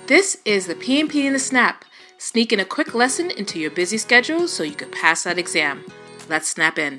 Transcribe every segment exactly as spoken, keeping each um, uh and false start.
This is the P M P in a Snap. Sneak in a quick lesson into your busy schedule so you can pass that exam. Let's snap in.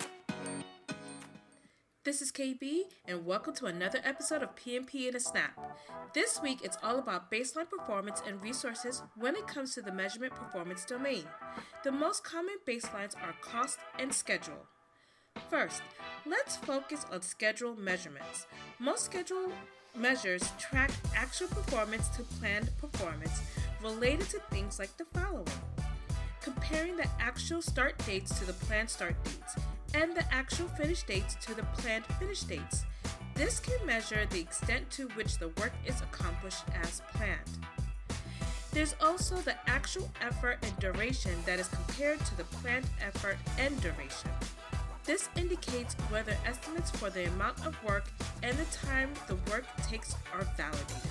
This is K B, and welcome to another episode of P M P in a Snap. This week, it's all about baseline performance and resources when it comes to the measurement performance domain. The most common baselines are cost and schedule. First, let's focus on schedule measurements. Most schedule measures track actual performance to planned performance related to things like the following: comparing the actual start dates to the planned start dates and the actual finish dates to the planned finish dates. This can measure the extent to which the work is accomplished as planned. There's also the actual effort and duration that is compared to the planned effort and duration. This indicates whether estimates for the amount of work and the time the work takes are validated.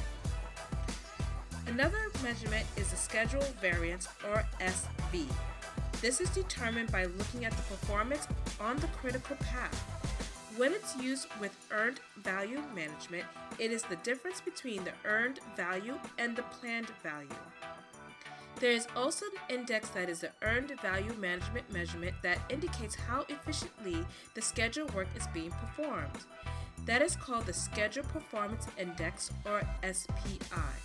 Another measurement is the schedule variance, or S V. This is determined by looking at the performance on the critical path. When it's used with earned value management, it is the difference between the earned value and the planned value. There is also an index that is the earned value management measurement that indicates how efficiently the scheduled work is being performed. That is called the Schedule Performance Index, or S P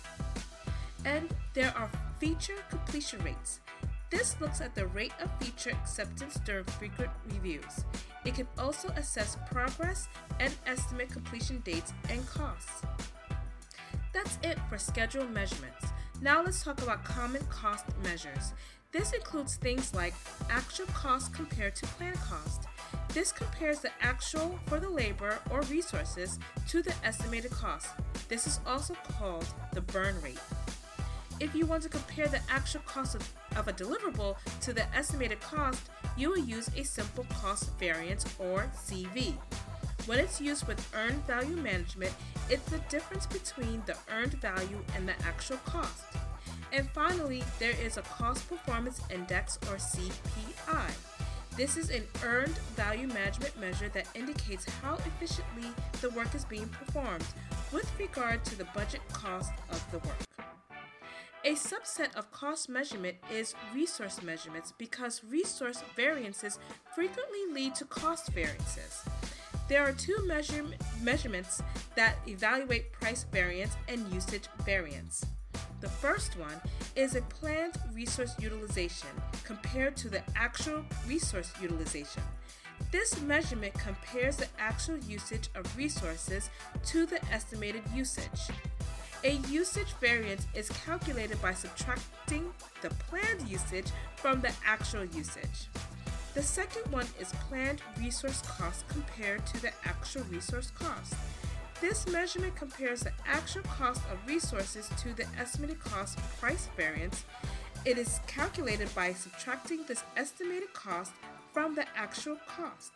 I. And there are feature completion rates. This looks at the rate of feature acceptance during frequent reviews. It can also assess progress and estimate completion dates and costs. That's it for schedule measurements. Now let's talk about common cost measures. This includes things like actual cost compared to planned cost. This compares the actual for the labor or resources to the estimated cost. This is also called the burn rate. If you want to compare the actual cost of, of a deliverable to the estimated cost, you will use a simple cost variance, or C V. When it's used with earned value management, it's the difference between the earned value and the actual cost. And finally, there is a Cost Performance Index, or C P I. This is an earned value management measure that indicates how efficiently the work is being performed with regard to the budget cost of the work. A subset of cost measurement is resource measurements, because resource variances frequently lead to cost variances. There are two measure- measurements that evaluate price variance and usage variance. The first one is a planned resource utilization compared to the actual resource utilization. This measurement compares the actual usage of resources to the estimated usage. A usage variance is calculated by subtracting the planned usage from the actual usage. The second one is planned resource cost compared to the actual resource cost. This measurement compares the actual cost of resources to the estimated cost price variance. It is calculated by subtracting this estimated cost from the actual cost.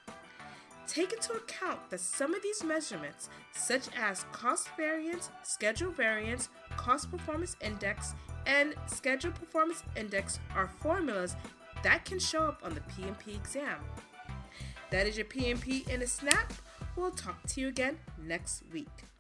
Take into account that some of these measurements, such as cost variance, schedule variance, cost performance index, and schedule performance index, are formulas that can show up on the P M P exam. That is your P M P in a snap. We'll talk to you again next week.